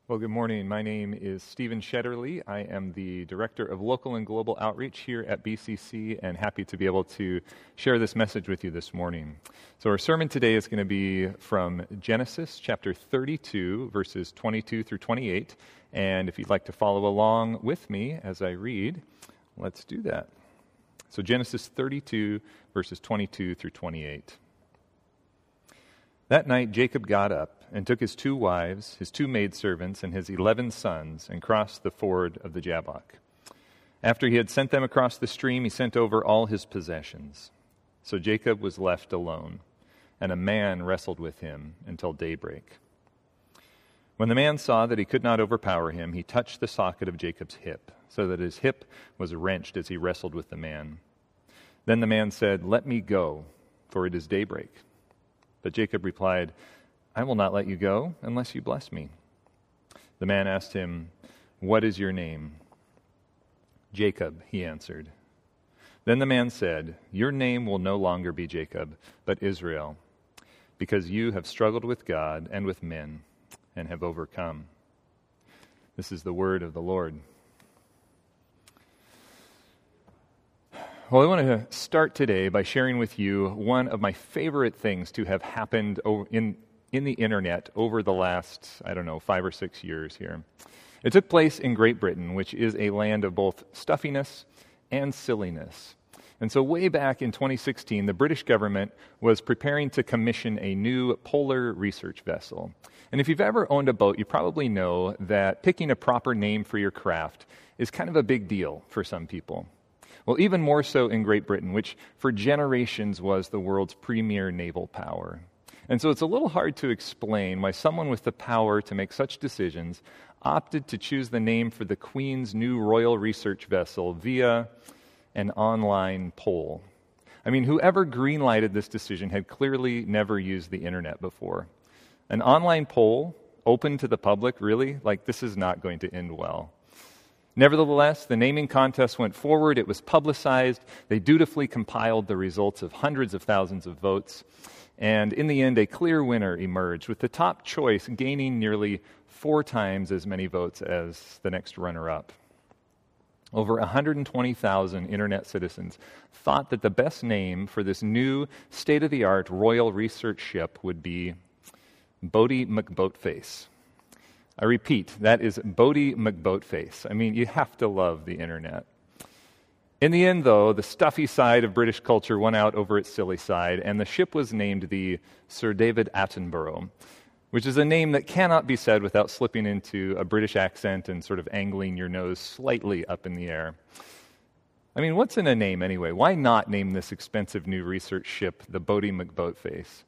Well, good morning. My name is Stephen Shetterly. I am the Director of Local and Global Outreach here at BCC and happy to be able to share this message with you this morning. So our sermon today is going to be from Genesis chapter 32, verses 22 through 28. And if you'd like to follow along with me as I read, let's do that. So Genesis 32, verses 22 through 28. That night Jacob got up and took his 2 wives, his 2 maidservants, and his 11 sons, and crossed the ford of the Jabbok. After he had sent them across the stream, he sent over all his possessions. So Jacob was left alone, and a man wrestled with him until daybreak. When the man saw that he could not overpower him, he touched the socket of Jacob's hip, so that his hip was wrenched as he wrestled with the man. Then the man said, "Let me go, for it is daybreak." But Jacob replied, "I will not let you go unless you bless me." The man asked him, "What is your name?" "Jacob," he answered. Then the man said, "Your name will no longer be Jacob, but Israel, because you have struggled with God and with men and have overcome." This is the word of the Lord. Well, I want to start today by sharing with you one of my favorite things to have happened in the internet over the last, 5 or 6 years here. It took place in Great Britain, which is a land of both stuffiness and silliness. And so way back in 2016, the British government was preparing to commission a new polar research vessel. And if you've ever owned a boat, you probably know that picking a proper name for your craft is kind of a big deal for some people. Well, even more so in Great Britain, which for generations was the world's premier naval power. And so it's a little hard to explain why someone with the power to make such decisions opted to choose the name for the Queen's new royal research vessel via an online poll. I mean, whoever greenlighted this decision had clearly never used the internet before. An online poll, open to the public, really? This is not going to end well. Nevertheless, the naming contest went forward. It was publicized. They dutifully compiled the results of hundreds of thousands of votes. And in the end, a clear winner emerged, with the top choice gaining nearly 4 times as many votes as the next runner-up. Over 120,000 internet citizens thought that the best name for this new state-of-the-art royal research ship would be Boaty McBoatface. I repeat, that is Boaty McBoatface. I mean, you have to love the internet. In the end, though, the stuffy side of British culture won out over its silly side, and the ship was named the Sir David Attenborough, which is a name that cannot be said without slipping into a British accent and sort of angling your nose slightly up in the air. I mean, what's in a name anyway? Why not name this expensive new research ship the Boaty McBoatface?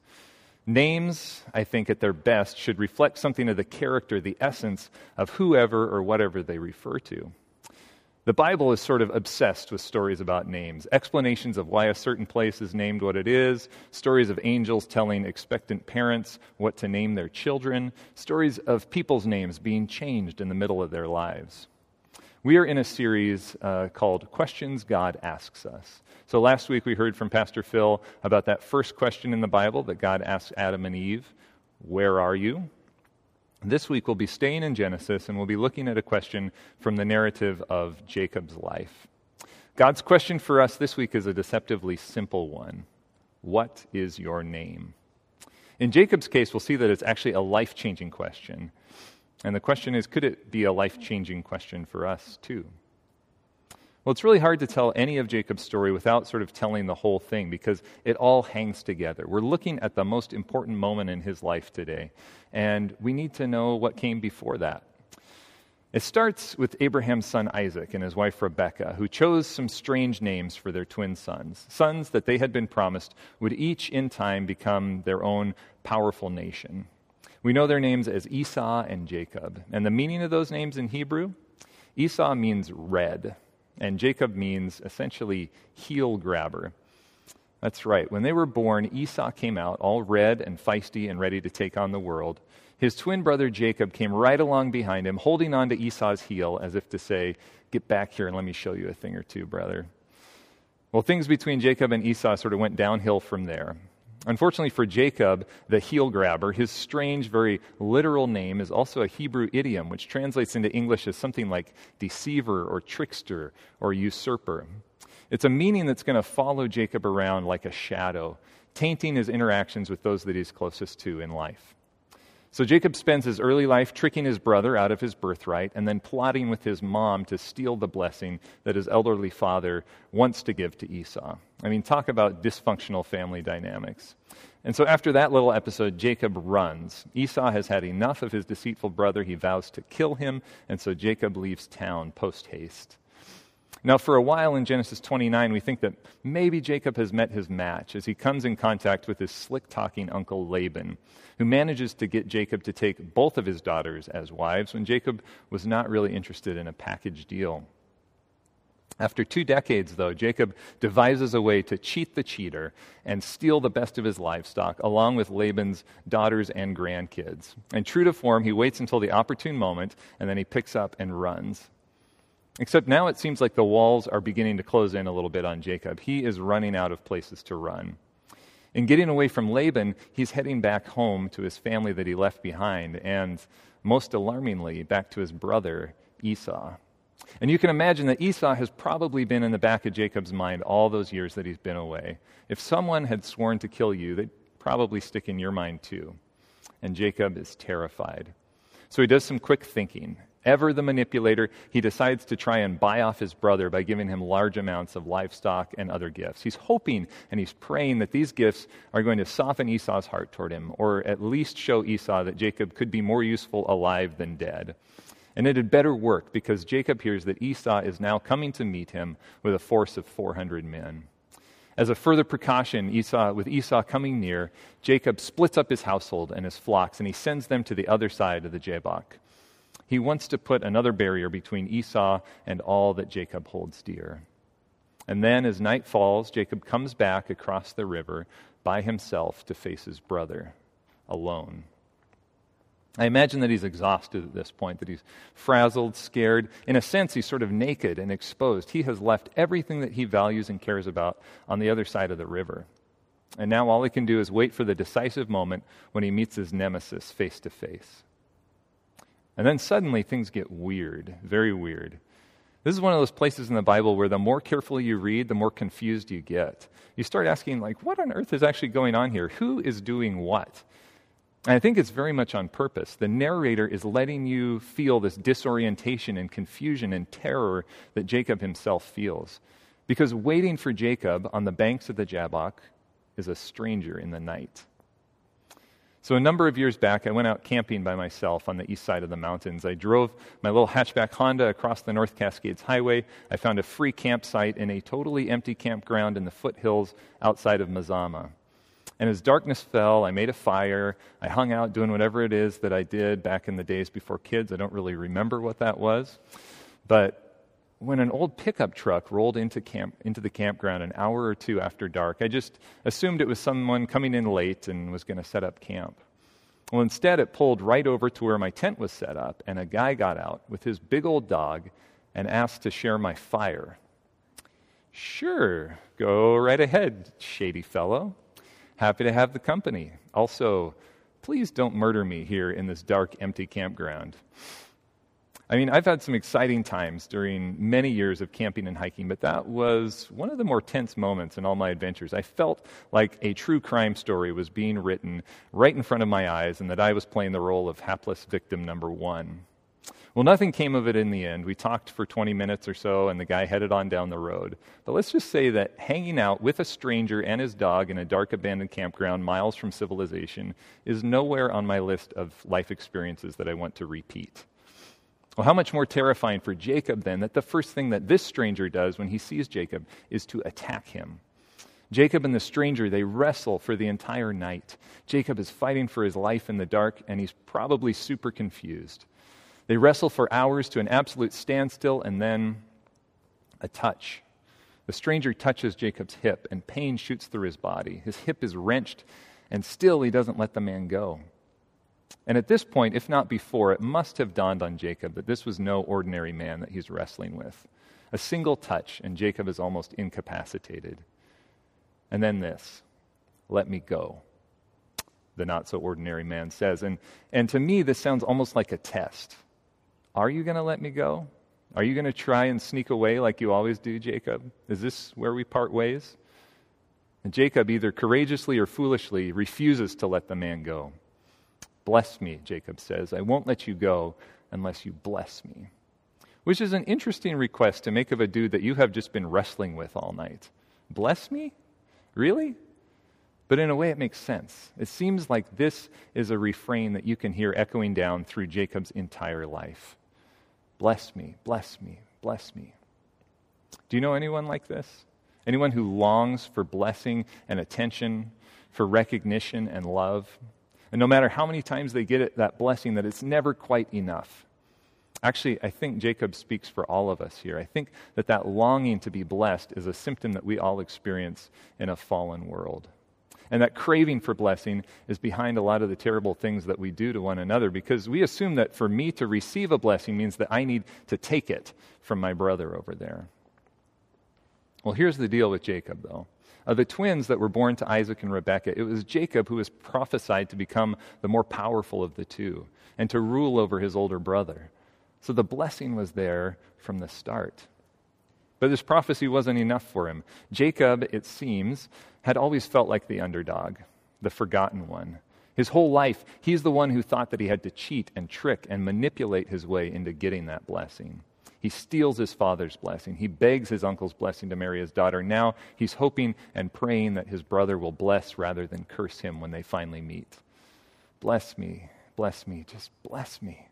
Names, I think, at their best, should reflect something of the character, the essence of whoever or whatever they refer to. The Bible is sort of obsessed with stories about names, explanations of why a certain place is named what it is, stories of angels telling expectant parents what to name their children, stories of people's names being changed in the middle of their lives. We are in a series called Questions God Asks Us. So last week we heard from Pastor Phil about that first question in the Bible that God asked Adam and Eve, "Where are you?" This week we'll be staying in Genesis and we'll be looking at a question from the narrative of Jacob's life. God's question for us this week is a deceptively simple one. What is your name? In Jacob's case, we'll see that it's actually a life-changing question. And the question is, could it be a life-changing question for us too? Well, it's really hard to tell any of Jacob's story without sort of telling the whole thing because it all hangs together. We're looking at the most important moment in his life today, and we need to know what came before that. It starts with Abraham's son Isaac and his wife Rebekah, who chose some strange names for their twin sons, sons that they had been promised would each in time become their own powerful nation. We know their names as Esau and Jacob, and the meaning of those names in Hebrew, Esau means red, and Jacob means essentially heel grabber. That's right. When they were born, Esau came out all red and feisty and ready to take on the world. His twin brother Jacob came right along behind him, holding on to Esau's heel as if to say, "Get back here and let me show you a thing or two, brother." Well, things between Jacob and Esau sort of went downhill from there. Unfortunately for Jacob, the heel grabber, his strange, very literal name is also a Hebrew idiom, which translates into English as something like deceiver or trickster or usurper. It's a meaning that's going to follow Jacob around like a shadow, tainting his interactions with those that he's closest to in life. So Jacob spends his early life tricking his brother out of his birthright and then plotting with his mom to steal the blessing that his elderly father wants to give to Esau. I mean, talk about dysfunctional family dynamics. And so after that little episode, Jacob runs. Esau has had enough of his deceitful brother. He vows to kill him, and so Jacob leaves town post-haste. Now, for a while in Genesis 29, we think that maybe Jacob has met his match as he comes in contact with his slick-talking uncle Laban, who manages to get Jacob to take both of his daughters as wives when Jacob was not really interested in a package deal. After 2 decades, though, Jacob devises a way to cheat the cheater and steal the best of his livestock, along with Laban's daughters and grandkids. And true to form, he waits until the opportune moment, and then he picks up and runs. Except now it seems like the walls are beginning to close in a little bit on Jacob. He is running out of places to run. In getting away from Laban, he's heading back home to his family that he left behind, and most alarmingly, back to his brother, Esau. And you can imagine that Esau has probably been in the back of Jacob's mind all those years that he's been away. If someone had sworn to kill you, they'd probably stick in your mind too. And Jacob is terrified. So he does some quick thinking. Ever the manipulator, he decides to try and buy off his brother by giving him large amounts of livestock and other gifts. He's hoping and he's praying that these gifts are going to soften Esau's heart toward him, or at least show Esau that Jacob could be more useful alive than dead. And it had better work because Jacob hears that Esau is now coming to meet him with a force of 400 men. As a further precaution, with Esau coming near, Jacob splits up his household and his flocks, and he sends them to the other side of the Jabbok. He wants to put another barrier between Esau and all that Jacob holds dear. And then, as night falls, Jacob comes back across the river by himself to face his brother, alone. I imagine that he's exhausted at this point, that he's frazzled, scared. In a sense, he's sort of naked and exposed. He has left everything that he values and cares about on the other side of the river. And now all he can do is wait for the decisive moment when he meets his nemesis face to face. And then suddenly things get weird, very weird. This is one of those places in the Bible where the more carefully you read, the more confused you get. You start asking, what on earth is actually going on here? Who is doing what? And I think it's very much on purpose. The narrator is letting you feel this disorientation and confusion and terror that Jacob himself feels. Because waiting for Jacob on the banks of the Jabbok is a stranger in the night. So a number of years back, I went out camping by myself on the east side of the mountains. I drove my little hatchback Honda across the North Cascades Highway. I found a free campsite in a totally empty campground in the foothills outside of Mazama. And as darkness fell, I made a fire. I hung out doing whatever it is that I did back in the days before kids. I don't really remember what that was. But when an old pickup truck rolled into the campground an hour or two after dark, I just assumed it was someone coming in late and was going to set up camp. Well, instead, it pulled right over to where my tent was set up, and a guy got out with his big old dog and asked to share my fire. Sure, go right ahead, shady fellow. Happy to have the company. Also, please don't murder me here in this dark, empty campground. I mean, I've had some exciting times during many years of camping and hiking, but that was one of the more tense moments in all my adventures. I felt like a true crime story was being written right in front of my eyes and that I was playing the role of hapless victim number one. Well, nothing came of it in the end. We talked for 20 minutes or so, and the guy headed on down the road. But let's just say that hanging out with a stranger and his dog in a dark, abandoned campground miles from civilization is nowhere on my list of life experiences that I want to repeat. Well, how much more terrifying for Jacob, then, that the first thing that this stranger does when he sees Jacob is to attack him. Jacob and the stranger, they wrestle for the entire night. Jacob is fighting for his life in the dark, and he's probably super confused. They wrestle for hours to an absolute standstill, and then a touch. The stranger touches Jacob's hip, and pain shoots through his body. His hip is wrenched, and still he doesn't let the man go. And at this point, if not before, it must have dawned on Jacob that this was no ordinary man that he's wrestling with. A single touch, and Jacob is almost incapacitated. And then this. let me go," the not-so-ordinary man says. And to me, this sounds almost like a test. Are you going to let me go? Are you going to try and sneak away like you always do, Jacob? Is this where we part ways? And Jacob, either courageously or foolishly, refuses to let the man go. "Bless me," Jacob says. "I won't let you go unless you bless me." Which is an interesting request to make of a dude that you have just been wrestling with all night. Bless me? Really? But in a way, it makes sense. It seems like this is a refrain that you can hear echoing down through Jacob's entire life. Bless me, bless me, bless me. Do you know anyone like this? Anyone who longs for blessing and attention, for recognition and love? And no matter how many times they get it, that blessing, that it's never quite enough. Actually, I think Jacob speaks for all of us here. I think that longing to be blessed is a symptom that we all experience in a fallen world. And that craving for blessing is behind a lot of the terrible things that we do to one another, because we assume that for me to receive a blessing means that I need to take it from my brother over there. Well, here's the deal with Jacob, though. Of the twins that were born to Isaac and Rebekah, it was Jacob who was prophesied to become the more powerful of the two and to rule over his older brother. So the blessing was there from the start. But this prophecy wasn't enough for him. Jacob, it seems, had always felt like the underdog, the forgotten one. His whole life, he's the one who thought that he had to cheat and trick and manipulate his way into getting that blessing. He steals his father's blessing. He begs his uncle's blessing to marry his daughter. Now he's hoping and praying that his brother will bless rather than curse him when they finally meet. Bless me, just bless me.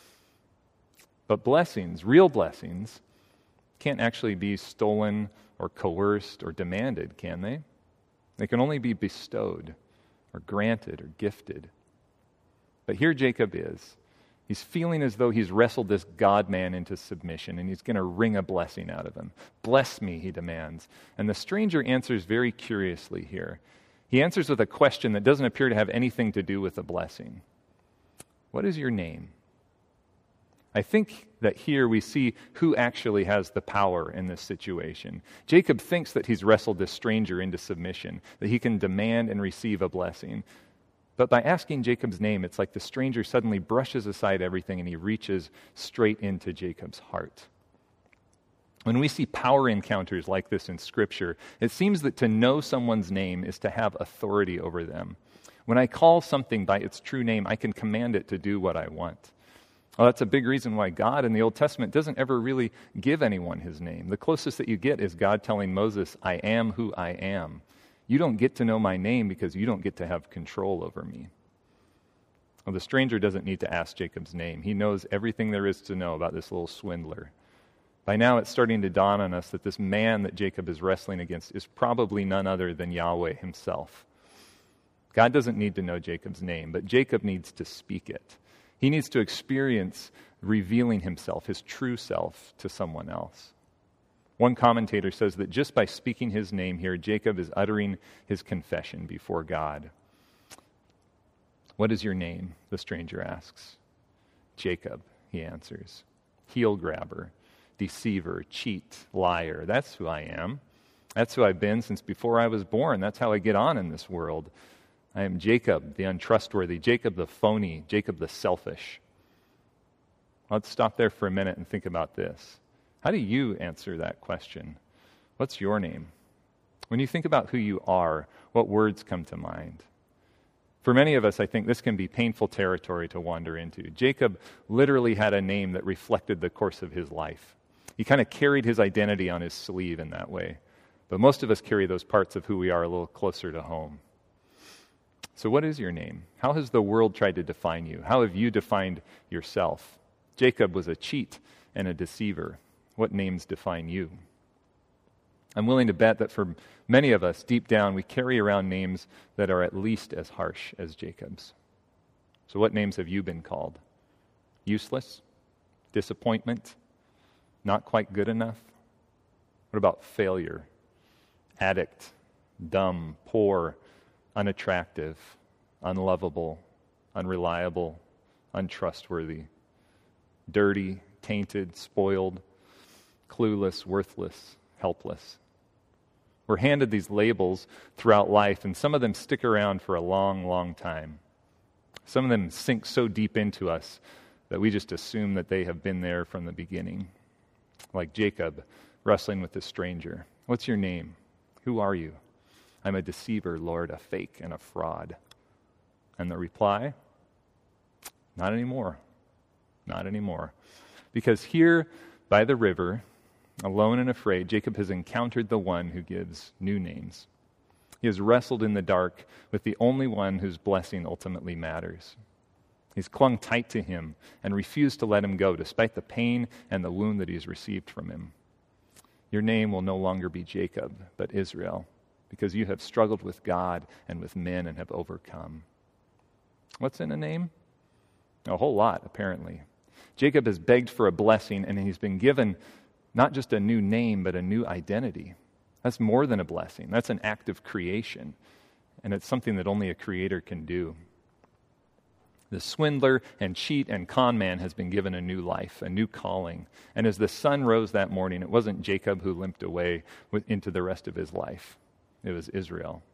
But blessings, real blessings, can't actually be stolen or coerced or demanded, can they? They can only be bestowed or granted or gifted. But here Jacob is. He's feeling as though he's wrestled this God-man into submission, and he's going to wring a blessing out of him. "Bless me," he demands. And the stranger answers very curiously here. He answers with a question that doesn't appear to have anything to do with the blessing. "What is your name?" I think that here we see who actually has the power in this situation. Jacob thinks that he's wrestled this stranger into submission, that he can demand and receive a blessing. But by asking Jacob's name, it's like the stranger suddenly brushes aside everything and he reaches straight into Jacob's heart. When we see power encounters like this in Scripture, it seems that to know someone's name is to have authority over them. When I call something by its true name, I can command it to do what I want. Well, that's a big reason why God in the Old Testament doesn't ever really give anyone his name. The closest that you get is God telling Moses, "I am who I am." You don't get to know my name because you don't get to have control over me. Well, the stranger doesn't need to ask Jacob's name. He knows everything there is to know about this little swindler. By now, it's starting to dawn on us that this man that Jacob is wrestling against is probably none other than Yahweh himself. God doesn't need to know Jacob's name, but Jacob needs to speak it. He needs to experience revealing himself, his true self, to someone else. One commentator says that just by speaking his name here, Jacob is uttering his confession before God. "What is your name?" the stranger asks. "Jacob," he answers. "Heel grabber, deceiver, cheat, liar. That's who I am. That's who I've been since before I was born. That's how I get on in this world. I am Jacob, the untrustworthy, Jacob the phony, Jacob the selfish." Let's stop there for a minute and think about this. How do you answer that question? What's your name? When you think about who you are, what words come to mind? For many of us, I think this can be painful territory to wander into. Jacob literally had a name that reflected the course of his life. He kind of carried his identity on his sleeve in that way. But most of us carry those parts of who we are a little closer to home. So what is your name? How has the world tried to define you? How have you defined yourself? Jacob was a cheat and a deceiver. What names define you? I'm willing to bet that for many of us, deep down, we carry around names that are at least as harsh as Jacob's. So what names have you been called? Useless? Disappointment? Not quite good enough? What about failure? Addict? Dumb? Poor? Unattractive? Unlovable? Unreliable? Untrustworthy? Dirty? Tainted? Spoiled? Clueless? Worthless? Helpless? We're handed these labels throughout life, and some of them stick around for a long, long time. Some of them sink so deep into us that we just assume that they have been there from the beginning. Like Jacob wrestling with this stranger. What's your name? Who are you? I'm a deceiver, Lord, a fake and a fraud. And the reply? Not anymore. Not anymore. Because here by the river, alone and afraid, Jacob has encountered the one who gives new names. He has wrestled in the dark with the only one whose blessing ultimately matters. He's clung tight to him and refused to let him go, despite the pain and the wound that he's received from him. Your name will no longer be Jacob, but Israel, because you have struggled with God and with men and have overcome. What's in a name? A whole lot, apparently. Jacob has begged for a blessing, and he's been given not just a new name, but a new identity. That's more than a blessing. That's an act of creation, and it's something that only a creator can do. The swindler and cheat and con man has been given a new life, a new calling. And as the sun rose that morning, it wasn't Jacob who limped away into the rest of his life. It was Israel.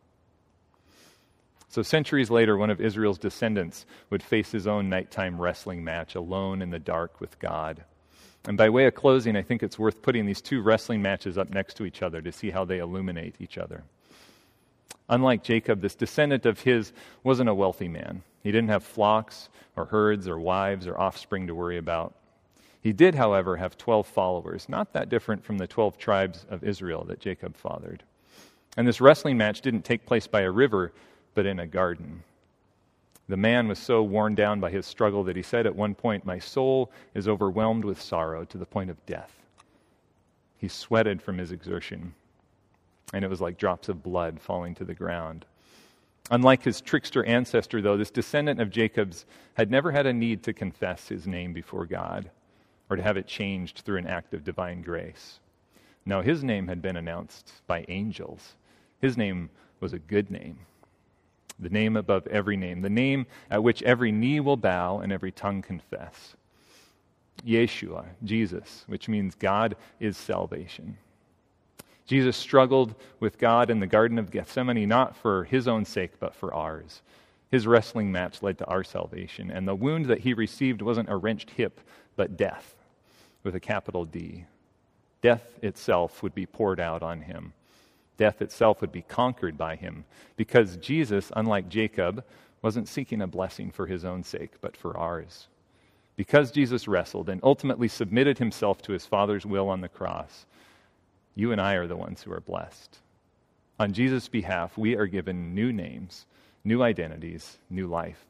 So centuries later, one of Israel's descendants would face his own nighttime wrestling match, alone in the dark with God. And by way of closing, I think it's worth putting these two wrestling matches up next to each other to see how they illuminate each other. Unlike Jacob, this descendant of his wasn't a wealthy man. He didn't have flocks or herds or wives or offspring to worry about. He did, however, have 12 followers, not that different from the 12 tribes of Israel that Jacob fathered. And this wrestling match didn't take place by a river, but in a garden. The man was so worn down by his struggle that he said at one point, "My soul is overwhelmed with sorrow to the point of death." He sweated from his exertion, and it was like drops of blood falling to the ground. Unlike his trickster ancestor, though, this descendant of Jacob's had never had a need to confess his name before God or to have it changed through an act of divine grace. No, his name had been announced by angels. His name was a good name. The name above every name, the name at which every knee will bow and every tongue confess. Yeshua, Jesus, which means God is salvation. Jesus struggled with God in the Garden of Gethsemane, not for his own sake, but for ours. His wrestling match led to our salvation, and the wound that he received wasn't a wrenched hip, but death, with a capital D. Death itself would be poured out on him. Death itself would be conquered by him, because Jesus, unlike Jacob, wasn't seeking a blessing for his own sake, but for ours. Because Jesus wrestled and ultimately submitted himself to his Father's will on the cross, you and I are the ones who are blessed. On Jesus' behalf, we are given new names, new identities, new life.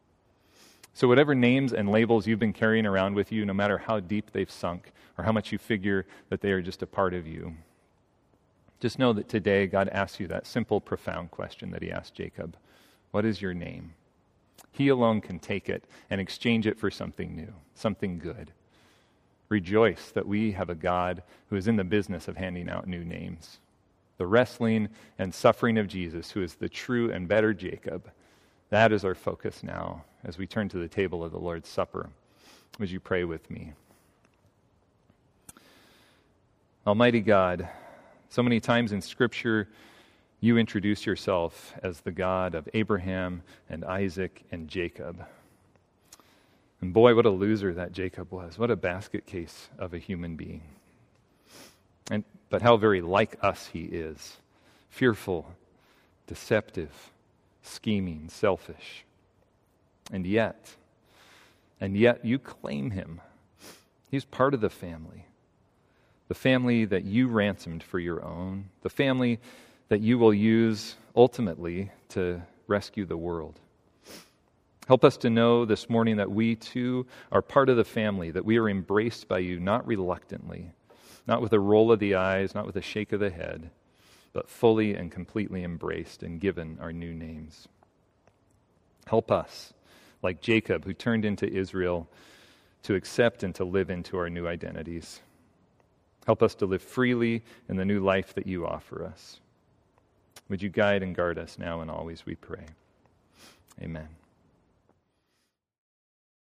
So whatever names and labels you've been carrying around with you, no matter how deep they've sunk or how much you figure that they are just a part of you, just know that today God asks you that simple, profound question that he asked Jacob. What is your name? He alone can take it and exchange it for something new, something good. Rejoice that we have a God who is in the business of handing out new names. The wrestling and suffering of Jesus, who is the true and better Jacob, that is our focus now as we turn to the table of the Lord's Supper. Would you pray with me? Almighty God, so many times in Scripture, you introduce yourself as the God of Abraham and Isaac and Jacob. And boy, what a loser that Jacob was. What a basket case of a human being. But how very like us he is. Fearful, deceptive, scheming, selfish. And yet you claim him. He's part of the family that you ransomed for your own, the family that you will use ultimately to rescue the world. Help us to know this morning that we too are part of the family, that we are embraced by you, not reluctantly, not with a roll of the eyes, not with a shake of the head, but fully and completely embraced and given our new names. Help us, like Jacob, who turned into Israel, to accept and to live into our new identities. Help us to live freely in the new life that you offer us. Would you guide and guard us now and always, we pray. Amen.